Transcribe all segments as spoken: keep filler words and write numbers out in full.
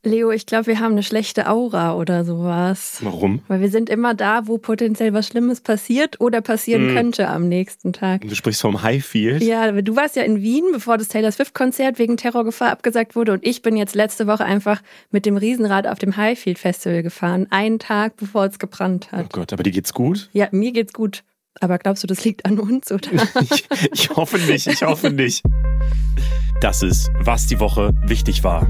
Leo, ich glaube, wir haben eine schlechte Aura oder sowas. Warum? Weil wir sind immer da, wo potenziell was Schlimmes passiert oder passieren mm. könnte am nächsten Tag. Du sprichst vom Highfield? Ja, du warst ja in Wien, bevor das Taylor Swift-Konzert wegen Terrorgefahr abgesagt wurde. Und ich bin jetzt letzte Woche einfach mit dem Riesenrad auf dem Highfield-Festival gefahren. Einen Tag, bevor es gebrannt hat. Oh Gott, aber dir geht's gut? Ja, mir geht's gut. Aber glaubst du, das liegt an uns, oder? ich, ich hoffe nicht, ich hoffe nicht. Das ist, was die Woche wichtig war.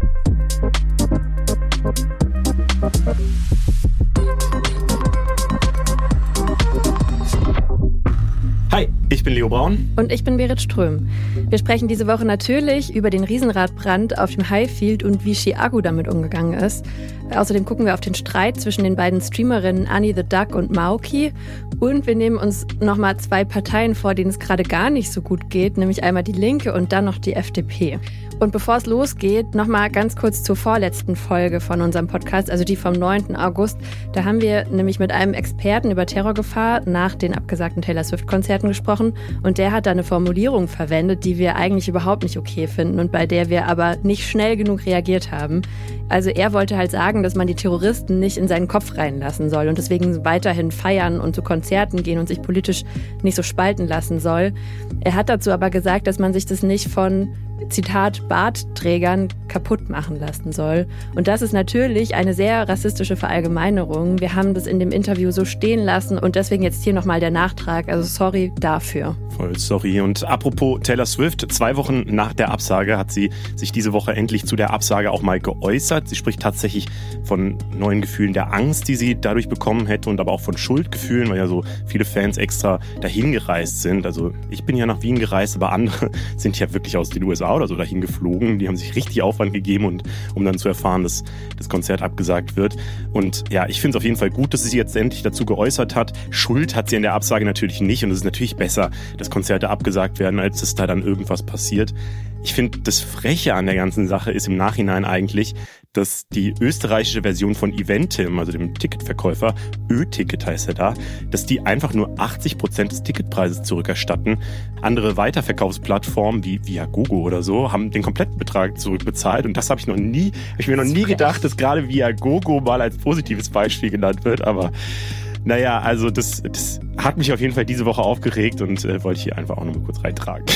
Hi, ich bin Leo Braun. Und ich bin Berit Ström. Wir sprechen diese Woche natürlich über den Riesenradbrand auf dem Highfield und wie Chiago damit umgegangen ist. Außerdem gucken wir auf den Streit zwischen den beiden Streamerinnen Annie the Duck und Mauki. Und wir nehmen uns nochmal zwei Parteien vor, denen es gerade gar nicht so gut geht, nämlich einmal die Linke und dann noch die F D P. Und bevor es losgeht, nochmal ganz kurz zur vorletzten Folge von unserem Podcast, also die vom neunten August. Da haben wir nämlich mit einem Experten über Terrorgefahr nach den abgesagten Taylor Swift-Konzerten gesprochen. Und der hat da eine Formulierung verwendet, die wir eigentlich überhaupt nicht okay finden und bei der wir aber nicht schnell genug reagiert haben. Also er wollte halt sagen, dass man die Terroristen nicht in seinen Kopf reinlassen soll und deswegen weiterhin feiern und zu Konzerten gehen und sich politisch nicht so spalten lassen soll. Er hat dazu aber gesagt, dass man sich das nicht von, Zitat, Bartträgern kaputt machen lassen soll. Und das ist natürlich eine sehr rassistische Verallgemeinerung. Wir haben das in dem Interview so stehen lassen und deswegen jetzt hier nochmal der Nachtrag. Also sorry dafür. Voll sorry. Und apropos Taylor Swift, zwei Wochen nach der Absage hat sie sich diese Woche endlich zu der Absage auch mal geäußert. Sie spricht tatsächlich von neuen Gefühlen der Angst, die sie dadurch bekommen hätte und aber auch von Schuldgefühlen, weil ja so viele Fans extra dahin gereist sind. Also ich bin ja nach Wien gereist, aber andere sind ja wirklich aus den U S A oder so dahin geflogen. Die haben sich richtig Aufwand gegeben, und um dann zu erfahren, dass das Konzert abgesagt wird. Und ja, ich finde es auf jeden Fall gut, dass sie sich jetzt endlich dazu geäußert hat. Schuld hat sie in der Absage natürlich nicht, und es ist natürlich besser, dass Konzerte abgesagt werden, als dass da dann irgendwas passiert. Ich finde, das Freche an der ganzen Sache ist im Nachhinein eigentlich, dass die österreichische Version von Eventim, also dem Ticketverkäufer, Ö-Ticket heißt er da, dass die einfach nur achtzig Prozent des Ticketpreises zurückerstatten. Andere Weiterverkaufsplattformen wie Viagogo oder so haben den kompletten Betrag zurückbezahlt, und das habe ich noch nie, habe ich mir noch nie gedacht, dass gerade Viagogo mal als positives Beispiel genannt wird, aber naja, also das, das hat mich auf jeden Fall diese Woche aufgeregt und äh, wollte ich hier einfach auch noch mal kurz reintragen.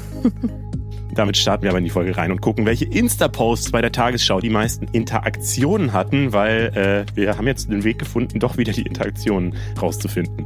Damit starten wir aber in die Folge rein und gucken, welche Insta-Posts bei der Tagesschau die meisten Interaktionen hatten, weil äh, wir haben jetzt den Weg gefunden, doch wieder die Interaktionen rauszufinden.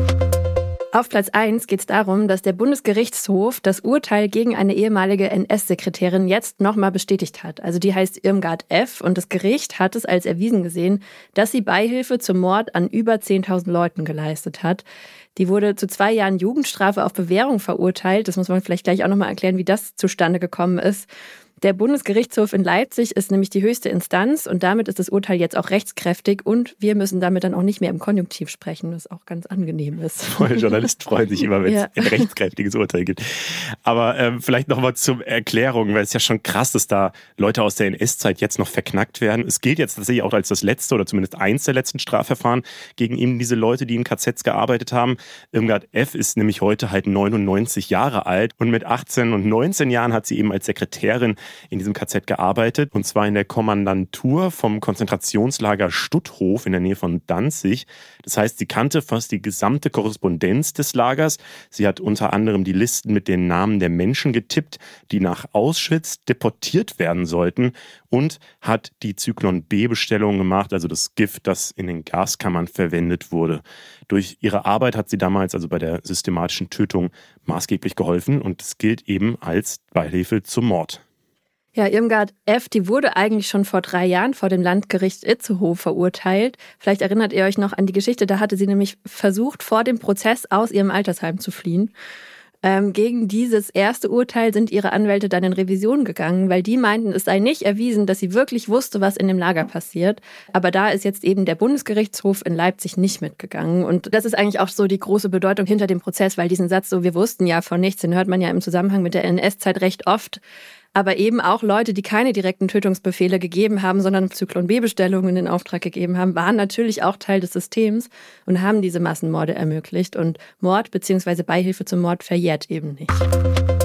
Auf Platz eins geht es darum, dass der Bundesgerichtshof das Urteil gegen eine ehemalige N S-Sekretärin jetzt nochmal bestätigt hat. Also die heißt Irmgard F. und das Gericht hat es als erwiesen gesehen, dass sie Beihilfe zum Mord an über zehntausend Leuten geleistet hat. Die wurde zu zwei Jahren Jugendstrafe auf Bewährung verurteilt. Das muss man vielleicht gleich auch nochmal erklären, wie das zustande gekommen ist. Der Bundesgerichtshof in Leipzig ist nämlich die höchste Instanz und damit ist das Urteil jetzt auch rechtskräftig und wir müssen damit dann auch nicht mehr im Konjunktiv sprechen, was auch ganz angenehm ist. Voll, Journalisten freuen sich immer, wenn es ja. ein rechtskräftiges Urteil gibt. Aber ähm, vielleicht nochmal zur Erklärung, weil es ist ja schon krass, dass da Leute aus der N S-Zeit jetzt noch verknackt werden. Es gilt jetzt tatsächlich auch als das letzte oder zumindest eins der letzten Strafverfahren gegen eben diese Leute, die in K Zs gearbeitet haben. Irmgard F. ist nämlich heute halt neunundneunzig Jahre alt und mit achtzehn und neunzehn Jahren hat sie eben als Sekretärin in diesem K Z gearbeitet, und zwar in der Kommandantur vom Konzentrationslager Stutthof in der Nähe von Danzig. Das heißt, sie kannte fast die gesamte Korrespondenz des Lagers. Sie hat unter anderem die Listen mit den Namen der Menschen getippt, die nach Auschwitz deportiert werden sollten, und hat die Zyklon-B-Bestellung gemacht, also das Gift, das in den Gaskammern verwendet wurde. Durch ihre Arbeit hat sie damals also bei der systematischen Tötung maßgeblich geholfen, und es gilt eben als Beihilfe zum Mord. Ja, Irmgard F., die wurde eigentlich schon vor drei Jahren vor dem Landgericht Itzehoe verurteilt. Vielleicht erinnert ihr euch noch an die Geschichte, da hatte sie nämlich versucht, vor dem Prozess aus ihrem Altersheim zu fliehen. Ähm, gegen dieses erste Urteil sind ihre Anwälte dann in Revision gegangen, weil die meinten, es sei nicht erwiesen, dass sie wirklich wusste, was in dem Lager passiert. Aber da ist jetzt eben der Bundesgerichtshof in Leipzig nicht mitgegangen. Und das ist eigentlich auch so die große Bedeutung hinter dem Prozess, weil diesen Satz so, wir wussten ja von nichts, den hört man ja im Zusammenhang mit der N S-Zeit recht oft. Aber eben auch Leute, die keine direkten Tötungsbefehle gegeben haben, sondern Zyklon-B-Bestellungen in Auftrag gegeben haben, waren natürlich auch Teil des Systems und haben diese Massenmorde ermöglicht. Und Mord bzw. Beihilfe zum Mord verjährt eben nicht.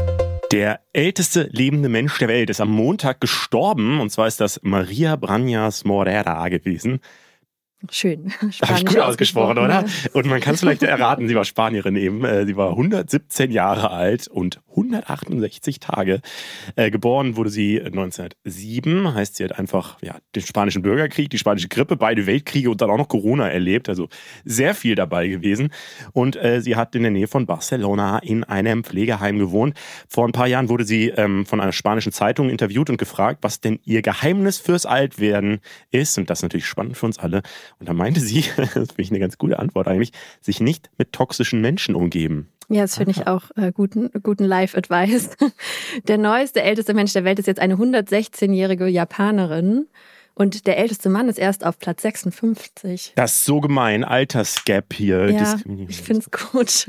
Der älteste lebende Mensch der Welt ist am Montag gestorben. Und zwar ist das Maria Brañas Morera gewesen. Schön. Habe ich gut ausgesprochen, oder? Und man kann es vielleicht erraten, sie war Spanierin eben. Sie war hundertsiebzehn Jahre alt und hundertachtundsechzig Tage. Äh, geboren wurde sie neunzehnhundertsieben. Heißt, sie hat einfach ja, den spanischen Bürgerkrieg, die spanische Grippe, beide Weltkriege und dann auch noch Corona erlebt. Also sehr viel dabei gewesen. Und äh, sie hat in der Nähe von Barcelona in einem Pflegeheim gewohnt. Vor ein paar Jahren wurde sie ähm, von einer spanischen Zeitung interviewt und gefragt, was denn ihr Geheimnis fürs Altwerden ist. Und das ist natürlich spannend für uns alle. Und da meinte sie, das finde ich eine ganz gute Antwort eigentlich, sich nicht mit toxischen Menschen umgeben. Ja, das finde ich auch äh, guten, guten Life-Advice. Der neueste, älteste Mensch der Welt ist jetzt eine hundertsechzehnjährige Japanerin. Und der älteste Mann ist erst auf Platz sechsundfünfzig. Das ist so gemein, Altersgap hier. Ja, ich finde es gut.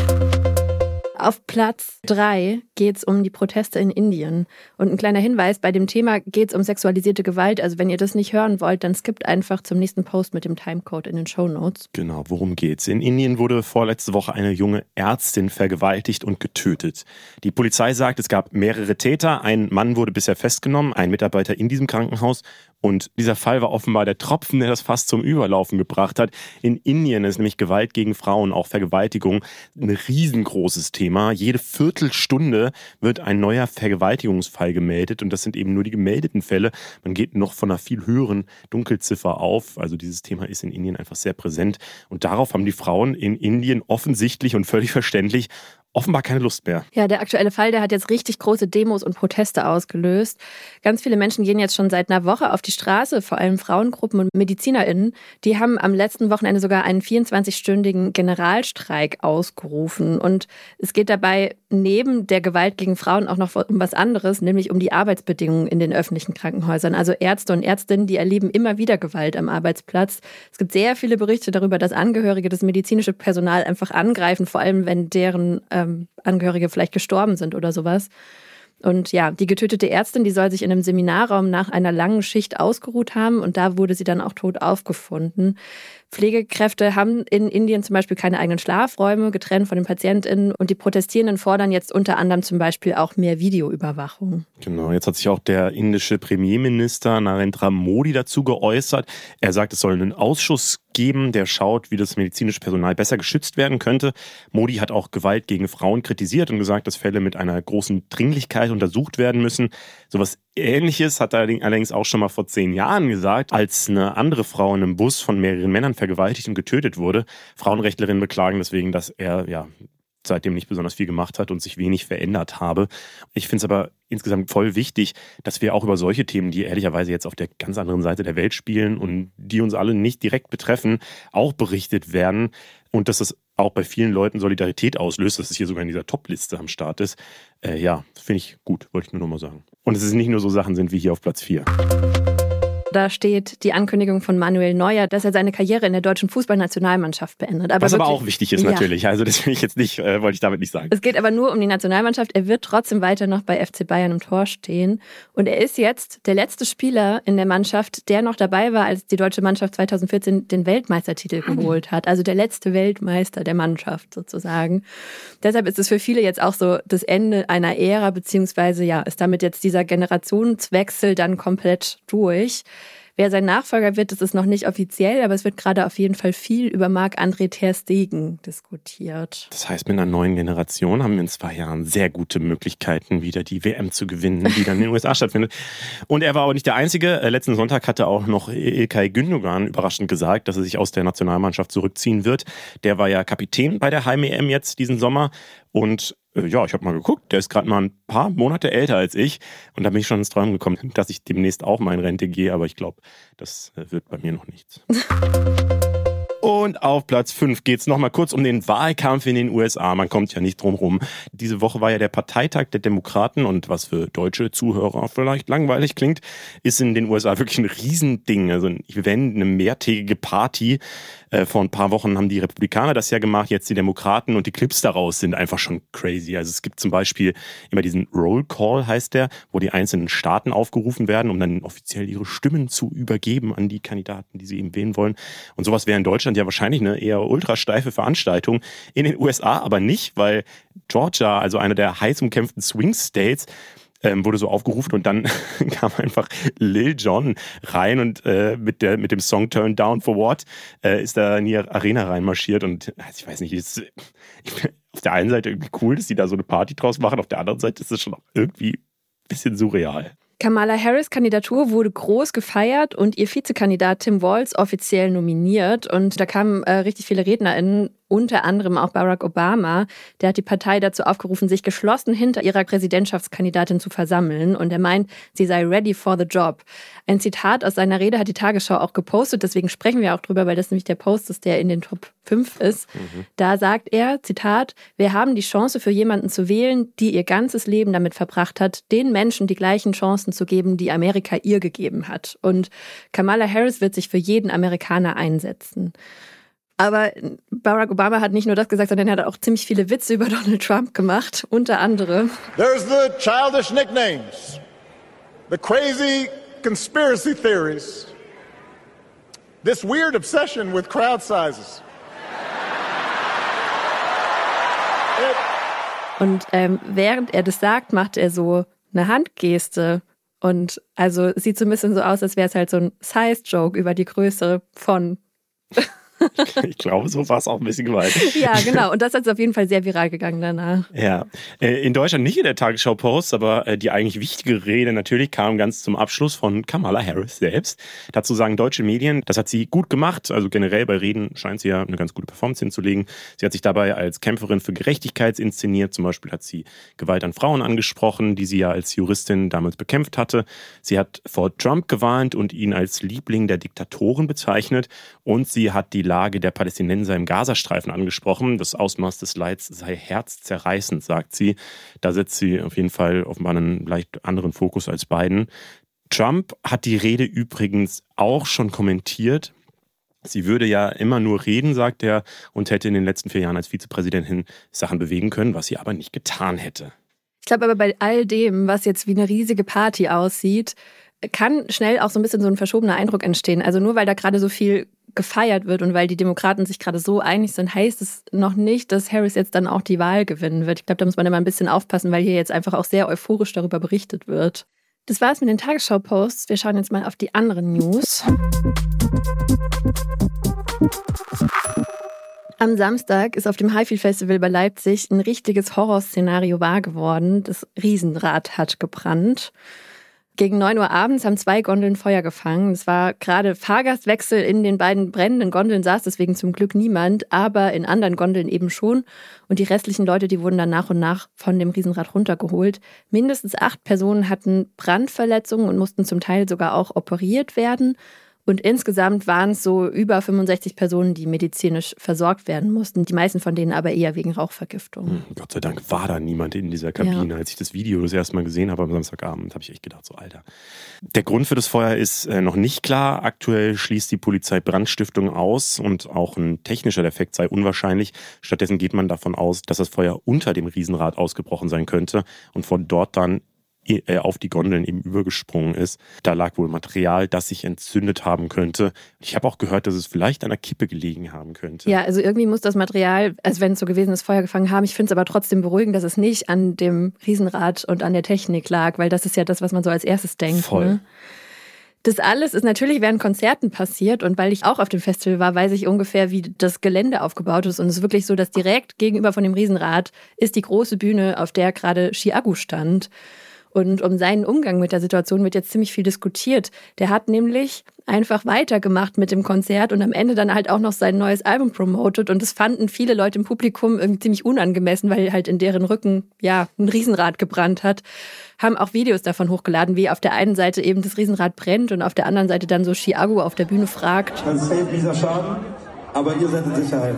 Auf Platz drei geht es um die Proteste in Indien. Und ein kleiner Hinweis, bei dem Thema geht es um sexualisierte Gewalt. Also wenn ihr das nicht hören wollt, dann skippt einfach zum nächsten Post mit dem Timecode in den Shownotes. Genau, worum geht's? In Indien wurde vorletzte Woche eine junge Ärztin vergewaltigt und getötet. Die Polizei sagt, es gab mehrere Täter. Ein Mann wurde bisher festgenommen, ein Mitarbeiter in diesem Krankenhaus. Und dieser Fall war offenbar der Tropfen, der das Fass zum Überlaufen gebracht hat. In Indien ist nämlich Gewalt gegen Frauen, auch Vergewaltigung, ein riesengroßes Thema. Jede Viertelstunde wird ein neuer Vergewaltigungsfall gemeldet. Und das sind eben nur die gemeldeten Fälle. Man geht noch von einer viel höheren Dunkelziffer auf. Also dieses Thema ist in Indien einfach sehr präsent. Und darauf haben die Frauen in Indien offensichtlich und völlig verständlich offenbar keine Lust mehr. Ja, der aktuelle Fall, der hat jetzt richtig große Demos und Proteste ausgelöst. Ganz viele Menschen gehen jetzt schon seit einer Woche auf die Straße, vor allem Frauengruppen und MedizinerInnen. Die haben am letzten Wochenende sogar einen vierundzwanzigstündigen Generalstreik ausgerufen. Und es geht dabei neben der Gewalt gegen Frauen auch noch um was anderes, nämlich um die Arbeitsbedingungen in den öffentlichen Krankenhäusern. Also Ärzte und Ärztinnen, die erleben immer wieder Gewalt am Arbeitsplatz. Es gibt sehr viele Berichte darüber, dass Angehörige das medizinische Personal einfach angreifen, vor allem wenn deren ähm, Angehörige vielleicht gestorben sind oder sowas. Und ja, die getötete Ärztin, die soll sich in einem Seminarraum nach einer langen Schicht ausgeruht haben und da wurde sie dann auch tot aufgefunden. Pflegekräfte haben in Indien zum Beispiel keine eigenen Schlafräume, getrennt von den PatientInnen, und die Protestierenden fordern jetzt unter anderem zum Beispiel auch mehr Videoüberwachung. Genau, jetzt hat sich auch der indische Premierminister Narendra Modi dazu geäußert. Er sagt, es soll einen Ausschuss geben, der schaut, wie das medizinische Personal besser geschützt werden könnte. Modi hat auch Gewalt gegen Frauen kritisiert und gesagt, dass Fälle mit einer großen Dringlichkeit untersucht werden müssen. Sowas Ähnliches hat er allerdings auch schon mal vor zehn Jahren gesagt, als eine andere Frau in einem Bus von mehreren Männern vergewaltigt und getötet wurde. Frauenrechtlerinnen beklagen deswegen, dass er ja seitdem nicht besonders viel gemacht hat und sich wenig verändert habe. Ich finde es aber insgesamt voll wichtig, dass wir auch über solche Themen, die ehrlicherweise jetzt auf der ganz anderen Seite der Welt spielen und die uns alle nicht direkt betreffen, auch berichtet werden und dass es auch bei vielen Leuten Solidarität auslöst, dass es hier sogar in dieser Top-Liste am Start ist. Äh, ja, finde ich gut, wollte ich nur nochmal sagen. Und dass es nicht nur so Sachen sind wie hier auf Platz vier. Da steht die Ankündigung von Manuel Neuer, dass er seine Karriere in der deutschen Fußballnationalmannschaft beendet. Aber Was wirklich, aber auch wichtig ist natürlich. Ja. Also das will ich jetzt nicht, äh, wollte ich damit nicht sagen. Es geht aber nur um die Nationalmannschaft. Er wird trotzdem weiter noch bei F C Bayern im Tor stehen. Und er ist jetzt der letzte Spieler in der Mannschaft, der noch dabei war, als die deutsche Mannschaft zweitausendvierzehn den Weltmeistertitel geholt hat. Also der letzte Weltmeister der Mannschaft sozusagen. Deshalb ist es für viele jetzt auch so das Ende einer Ära, beziehungsweise ja, ist damit jetzt dieser Generationswechsel dann komplett durch. Wer sein Nachfolger wird, das ist noch nicht offiziell, aber es wird gerade auf jeden Fall viel über Marc-André ter Stegen diskutiert. Das heißt, mit einer neuen Generation haben wir in zwei Jahren sehr gute Möglichkeiten, wieder die W M zu gewinnen, die dann in den U S A stattfindet. Und er war aber nicht der Einzige. Letzten Sonntag hatte auch noch İlkay Gündogan überraschend gesagt, dass er sich aus der Nationalmannschaft zurückziehen wird. Der war ja Kapitän bei der Heim-E M jetzt diesen Sommer. Und ja, ich habe mal geguckt, der ist gerade mal ein paar Monate älter als ich. Und da bin ich schon ins Träumen gekommen, dass ich demnächst auch mal in Rente gehe. Aber ich glaube, das wird bei mir noch nichts. Und auf Platz fünf geht es nochmal kurz um den Wahlkampf in den U S A. Man kommt ja nicht drum rum. Diese Woche war ja der Parteitag der Demokraten und was für deutsche Zuhörer vielleicht langweilig klingt, ist in den U S A wirklich ein Riesending. Also ein Event, eine mehrtägige Party. Äh, vor ein paar Wochen haben die Republikaner das ja gemacht, jetzt die Demokraten, und die Clips daraus sind einfach schon crazy. Also es gibt zum Beispiel immer diesen Roll Call, heißt der, wo die einzelnen Staaten aufgerufen werden, um dann offiziell ihre Stimmen zu übergeben an die Kandidaten, die sie eben wählen wollen. Und sowas wäre in Deutschland Deutschland ja wahrscheinlich eine eher ultrasteife Veranstaltung. In den U S A aber nicht, weil Georgia, also einer der heiß umkämpften Swing-States, ähm, wurde so aufgerufen und dann kam einfach Lil Jon rein und äh, mit, der, mit dem Song Turn Down for What äh, ist da in die Arena reinmarschiert und also ich weiß nicht, ist, ich bin auf der einen Seite irgendwie cool, dass die da so eine Party draus machen, auf der anderen Seite ist es schon irgendwie ein bisschen surreal. Kamala Harris' Kandidatur wurde groß gefeiert und ihr Vizekandidat Tim Walz offiziell nominiert. Und da kamen äh, richtig viele RednerInnen, unter anderem auch Barack Obama. Der hat die Partei dazu aufgerufen, sich geschlossen hinter ihrer Präsidentschaftskandidatin zu versammeln. Und er meint, sie sei ready for the job. Ein Zitat aus seiner Rede hat die Tagesschau auch gepostet. Deswegen sprechen wir auch drüber, weil das nämlich der Post ist, der in den Top fünf ist. Mhm. Da sagt er, Zitat, wir haben die Chance für jemanden zu wählen, die ihr ganzes Leben damit verbracht hat, den Menschen die gleichen Chancen zu geben, die Amerika ihr gegeben hat. Und Kamala Harris wird sich für jeden Amerikaner einsetzen. Aber Barack Obama hat nicht nur das gesagt, sondern er hat auch ziemlich viele Witze über Donald Trump gemacht, unter anderem. There's the childish nicknames, the crazy conspiracy theories, this weird obsession with crowd sizes. Und ähm, während er das sagt, macht er so eine Handgeste. Und also es sieht so ein bisschen so aus, als wäre es halt so ein Size-Joke über die Größe von... Ich glaube, so war es auch ein bisschen gemeint. Ja, genau. Und das ist auf jeden Fall sehr viral gegangen danach. Ja, in Deutschland nicht in der Tagesschau-Post, aber die eigentlich wichtige Rede natürlich kam ganz zum Abschluss von Kamala Harris selbst. Dazu sagen deutsche Medien, das hat sie gut gemacht. Also generell bei Reden scheint sie ja eine ganz gute Performance hinzulegen. Sie hat sich dabei als Kämpferin für Gerechtigkeit inszeniert. Zum Beispiel hat sie Gewalt an Frauen angesprochen, die sie ja als Juristin damals bekämpft hatte. Sie hat vor Trump gewarnt und ihn als Liebling der Diktatoren bezeichnet. Und sie hat die Lage der Palästinenser im Gazastreifen angesprochen. Das Ausmaß des Leids sei herzzerreißend, sagt sie. Da setzt sie auf jeden Fall offenbar einen leicht anderen Fokus als Biden. Trump hat die Rede übrigens auch schon kommentiert. Sie würde ja immer nur reden, sagt er, und hätte in den letzten vier Jahren als Vizepräsidentin Sachen bewegen können, was sie aber nicht getan hätte. Ich glaube aber bei all dem, was jetzt wie eine riesige Party aussieht, kann schnell auch so ein bisschen so ein verschobener Eindruck entstehen. Also nur weil da gerade so viel gefeiert wird und weil die Demokraten sich gerade so einig sind, heißt es noch nicht, dass Harris jetzt dann auch die Wahl gewinnen wird. Ich glaube, da muss man immer ein bisschen aufpassen, weil hier jetzt einfach auch sehr euphorisch darüber berichtet wird. Das war's mit den Tagesschau-Posts. Wir schauen jetzt mal auf die anderen News. Am Samstag ist auf dem Highfield Festival bei Leipzig ein richtiges Horrorszenario wahr geworden. Das Riesenrad hat gebrannt. Gegen neun Uhr abends haben zwei Gondeln Feuer gefangen. Es war gerade Fahrgastwechsel. In den beiden brennenden Gondeln saß deswegen zum Glück niemand, aber in anderen Gondeln eben schon. Und die restlichen Leute, die wurden dann nach und nach von dem Riesenrad runtergeholt. Mindestens acht Personen hatten Brandverletzungen und mussten zum Teil sogar auch operiert werden. Und insgesamt waren es so über fünfundsechzig Personen, die medizinisch versorgt werden mussten. Die meisten von denen aber eher wegen Rauchvergiftung. Hm, Gott sei Dank war da niemand in dieser Kabine. Ja. Als ich das Video das erste Mal gesehen habe am Samstagabend, habe ich echt gedacht, so Alter. Der Grund für das Feuer ist äh, noch nicht klar. Aktuell schließt die Polizei Brandstiftung aus und auch ein technischer Defekt sei unwahrscheinlich. Stattdessen geht man davon aus, dass das Feuer unter dem Riesenrad ausgebrochen sein könnte und von dort dann auf die Gondeln eben übergesprungen ist. Da lag wohl Material, das sich entzündet haben könnte. Ich habe auch gehört, dass es vielleicht an der Kippe gelegen haben könnte. Ja, also irgendwie muss das Material, also wenn es so gewesen ist, Feuer gefangen haben. Ich finde es aber trotzdem beruhigend, dass es nicht an dem Riesenrad und an der Technik lag, weil das ist ja das, was man so als erstes denkt. Voll. Ne? Das alles ist natürlich während Konzerten passiert und weil ich auch auf dem Festival war, weiß ich ungefähr, wie das Gelände aufgebaut ist. Und es ist wirklich so, dass direkt gegenüber von dem Riesenrad ist die große Bühne, auf der gerade Chiago stand. Und um seinen Umgang mit der Situation wird jetzt ziemlich viel diskutiert. Der hat nämlich einfach weitergemacht mit dem Konzert und am Ende dann halt auch noch sein neues Album promotet. Und das fanden viele Leute im Publikum irgendwie ziemlich unangemessen, weil halt in deren Rücken ja ein Riesenrad gebrannt hat. Haben auch Videos davon hochgeladen, wie auf der einen Seite eben das Riesenrad brennt und auf der anderen Seite dann so Chiago auf der Bühne fragt. Es fehlt dieser Schaden, aber ihr seid in Sicherheit.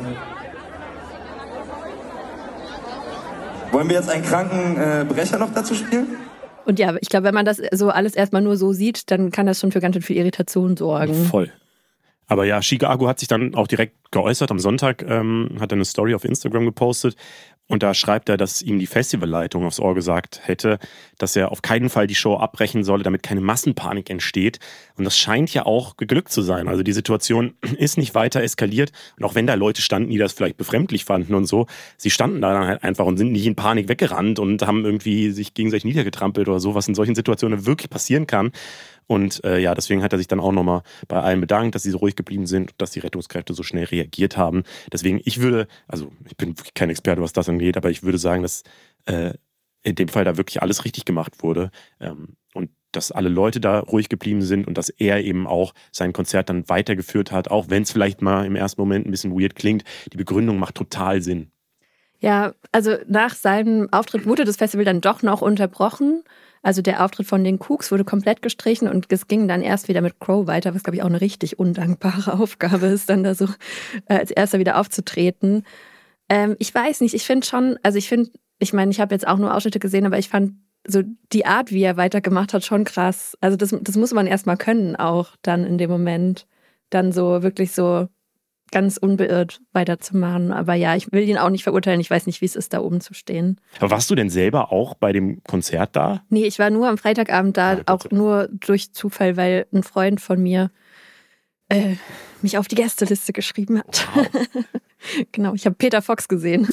Wollen wir jetzt einen kranken äh, Brecher noch dazu spielen? Und ja, ich glaube, wenn man das so alles erstmal nur so sieht, dann kann das schon für ganz schön viel Irritation sorgen. Voll. Aber ja, Chicago hat sich dann auch direkt geäußert. Am Sonntag ähm, hat er eine Story auf Instagram gepostet. Und da schreibt er, dass ihm die Festivalleitung aufs Ohr gesagt hätte, dass er auf keinen Fall die Show abbrechen solle, damit keine Massenpanik entsteht. Und das scheint ja auch geglückt zu sein. Also die Situation ist nicht weiter eskaliert. Und auch wenn da Leute standen, die das vielleicht befremdlich fanden und so, sie standen da dann halt einfach und sind nicht in Panik weggerannt und haben irgendwie sich gegenseitig niedergetrampelt oder so, was in solchen Situationen wirklich passieren kann. Und äh, ja, deswegen hat er sich dann auch nochmal bei allen bedankt, dass sie so ruhig geblieben sind und dass die Rettungskräfte so schnell reagiert haben. Deswegen, ich würde, also ich bin wirklich kein Experte, was das angeht, aber ich würde sagen, dass äh, in dem Fall da wirklich alles richtig gemacht wurde. Ähm, und dass alle Leute da ruhig geblieben sind und dass er eben auch sein Konzert dann weitergeführt hat, auch wenn es vielleicht mal im ersten Moment ein bisschen weird klingt. Die Begründung macht total Sinn. Ja, also nach seinem Auftritt wurde das Festival dann doch noch unterbrochen. Also der Auftritt von den Kooks wurde komplett gestrichen und es ging dann erst wieder mit Crow weiter, was, glaube ich, auch eine richtig undankbare Aufgabe ist, dann da so äh, als erster wieder aufzutreten. Ähm, ich weiß nicht, ich finde schon, also ich finde, ich meine, ich habe jetzt auch nur Ausschnitte gesehen, aber ich fand so die Art, wie er weitergemacht hat, schon krass. Also das, das muss man erstmal können auch dann in dem Moment, dann so wirklich so ganz unbeirrt weiterzumachen. Aber ja, ich will ihn auch nicht verurteilen. Ich weiß nicht, wie es ist, da oben zu stehen. Aber warst du denn selber auch bei dem Konzert da? Nee, ich war nur am Freitagabend da, ja, auch nur durch Zufall, weil ein Freund von mir äh, mich auf die Gästeliste geschrieben hat. Wow. Genau, ich habe Peter Fox gesehen.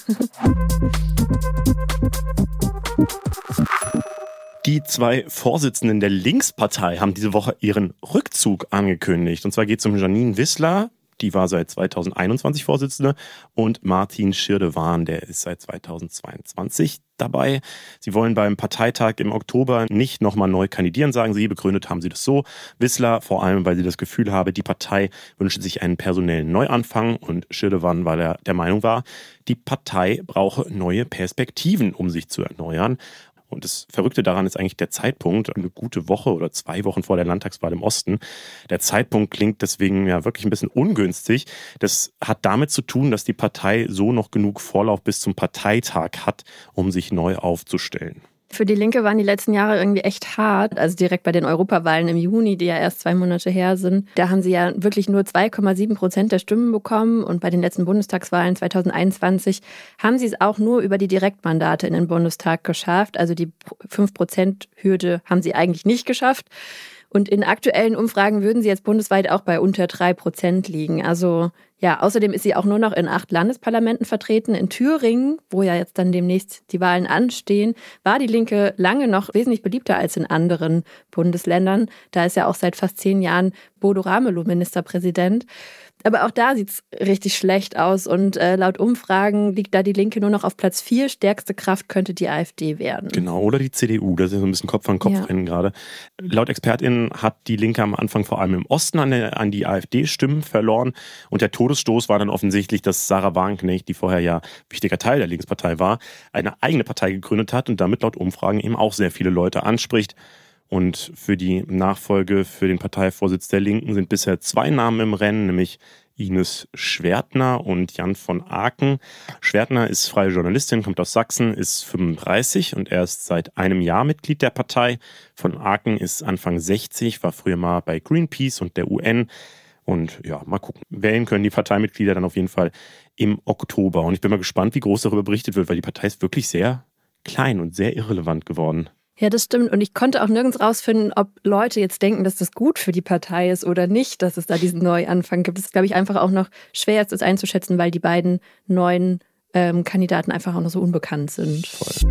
Die zwei Vorsitzenden der Linkspartei haben diese Woche ihren Rückzug angekündigt. Und zwar geht es um Janine Wissler, die war seit zweitausendeinundzwanzig Vorsitzende, und Martin Schirdewan, der ist seit zweitausendzweiundzwanzig dabei. Sie wollen beim Parteitag im Oktober nicht nochmal neu kandidieren, sagen sie. Begründet haben sie das so. Wissler vor allem, weil sie das Gefühl habe, die Partei wünsche sich einen personellen Neuanfang, und Schirdewan, weil er der Meinung war, die Partei brauche neue Perspektiven, um sich zu erneuern. Und das Verrückte daran ist eigentlich der Zeitpunkt, eine gute Woche oder zwei Wochen vor der Landtagswahl im Osten. Der Zeitpunkt klingt deswegen ja wirklich ein bisschen ungünstig. Das hat damit zu tun, dass die Partei so noch genug Vorlauf bis zum Parteitag hat, um sich neu aufzustellen. Für die Linke waren die letzten Jahre irgendwie echt hart. Also direkt bei den Europawahlen im Juni, die ja erst zwei Monate her sind, da haben sie ja wirklich nur zwei Komma sieben Prozent der Stimmen bekommen. Und bei den letzten Bundestagswahlen zweitausendeinundzwanzig haben sie es auch nur über die Direktmandate in den Bundestag geschafft. Also die fünf Prozent Hürde haben sie eigentlich nicht geschafft. Und in aktuellen Umfragen würden sie jetzt bundesweit auch bei unter drei Prozent liegen. Also ja, außerdem ist sie auch nur noch in acht Landesparlamenten vertreten. In Thüringen, wo ja jetzt dann demnächst die Wahlen anstehen, war die Linke lange noch wesentlich beliebter als in anderen Bundesländern. Da ist ja auch seit fast zehn Jahren Bodo Ramelow Ministerpräsident. Aber auch da sieht es richtig schlecht aus und äh, laut Umfragen liegt da die Linke nur noch auf Platz vier. Stärkste Kraft könnte die AfD werden. Genau, oder die C D U, das ist so ein bisschen Kopf an Kopf ja. rennen gerade. Laut ExpertInnen hat die Linke am Anfang vor allem im Osten an, der, an die AfD Stimmen verloren, und der Todesstoß war dann offensichtlich, dass Sarah Wagenknecht, die vorher ja wichtiger Teil der Linkspartei war, eine eigene Partei gegründet hat und damit laut Umfragen eben auch sehr viele Leute anspricht. Und für die Nachfolge für den Parteivorsitz der Linken sind bisher zwei Namen im Rennen, nämlich Ines Schwertner und Jan von Aken. Schwertner ist freie Journalistin, kommt aus Sachsen, ist fünfunddreißig und er ist seit einem Jahr Mitglied der Partei. Von Aken ist Anfang sechzig, war früher mal bei Greenpeace und der U N. Und ja, mal gucken. Wählen können die Parteimitglieder dann auf jeden Fall im Oktober. Und ich bin mal gespannt, wie groß darüber berichtet wird, weil die Partei ist wirklich sehr klein und sehr irrelevant geworden. Ja, das stimmt. Und ich konnte auch nirgends rausfinden, ob Leute jetzt denken, dass das gut für die Partei ist oder nicht, dass es da diesen Neuanfang gibt. Das ist, glaube ich, einfach auch noch schwer jetzt das einzuschätzen, weil die beiden neuen ähm, Kandidaten einfach auch noch so unbekannt sind. Voll.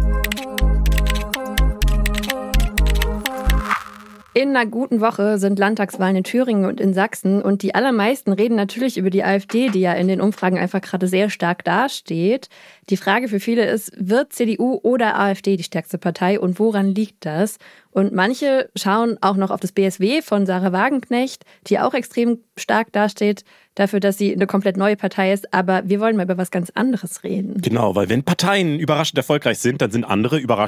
In einer guten Woche sind Landtagswahlen in Thüringen und in Sachsen und die allermeisten reden natürlich über die AfD, die ja in den Umfragen einfach gerade sehr stark dasteht. Die Frage für viele ist, wird C D U oder AfD die stärkste Partei und woran liegt das? Und manche schauen auch noch auf das B S W von Sarah Wagenknecht, die auch extrem stark dasteht, dafür, dass sie eine komplett neue Partei ist. Aber wir wollen mal über was ganz anderes reden. Genau, weil wenn Parteien überraschend erfolgreich sind, dann sind andere überraschend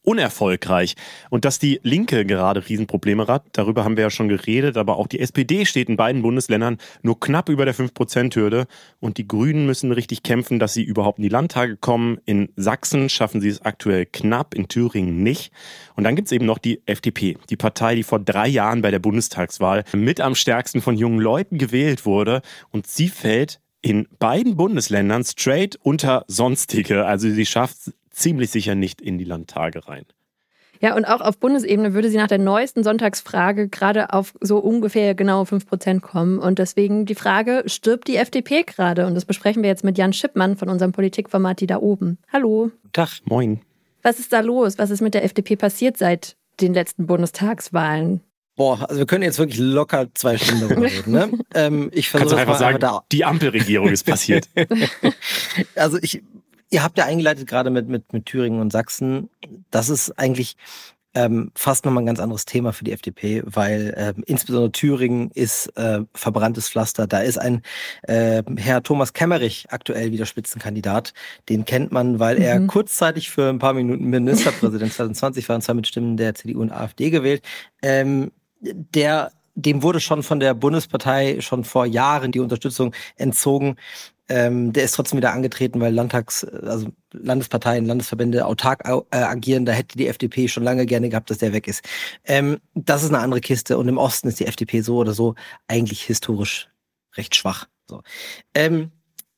unerfolgreich. Und dass die Linke gerade Riesenprobleme hat, darüber haben wir ja schon geredet, aber auch die S P D steht in beiden Bundesländern nur knapp über der fünf Prozent Hürde und die Grünen müssen richtig kämpfen, dass sie überhaupt in die Landtage kommen. In Sachsen schaffen sie es aktuell knapp, in Thüringen nicht. Und dann gibt es eben noch die F D P, die Partei, die vor drei Jahren bei der Bundestagswahl mit am stärksten von jungen Leuten gewählt wurde und sie fällt in beiden Bundesländern straight unter Sonstige. Also sie schafft ziemlich sicher nicht in die Landtage rein. Ja, und auch auf Bundesebene würde sie nach der neuesten Sonntagsfrage gerade auf so ungefähr genau fünf Prozent kommen. Und deswegen die Frage, stirbt die F D P gerade? Und das besprechen wir jetzt mit Jan Schippmann von unserem Politikformat Die da oben. Hallo. Guten Tag. Moin. Was ist da los? Was ist mit der F D P passiert seit den letzten Bundestagswahlen? Boah, also wir können jetzt wirklich locker zwei Stunden darüber reden. Ne? ähm, ich Kannst du einfach sagen, da die Ampelregierung ist passiert. Also ich, ihr habt ja eingeleitet gerade mit, mit, mit Thüringen und Sachsen. Das ist eigentlich ähm, fast nochmal ein ganz anderes Thema für die F D P, weil ähm, insbesondere Thüringen ist äh, verbranntes Pflaster. Da ist ein äh, Herr Thomas Kemmerich aktuell wieder Spitzenkandidat. Den kennt man, weil er mhm. kurzzeitig für ein paar Minuten Ministerpräsident zwanzig zwanzig war und zwar mit Stimmen der C D U und AfD gewählt. Ähm, Der, dem wurde schon von der Bundespartei schon vor Jahren die Unterstützung entzogen. Ähm, der ist trotzdem wieder angetreten, weil Landtags, also Landesparteien, Landesverbände autark äh, agieren. Da hätte die F D P schon lange gerne gehabt, dass der weg ist. Ähm, das ist eine andere Kiste. Und im Osten ist die F D P so oder so eigentlich historisch recht schwach. So. Ähm,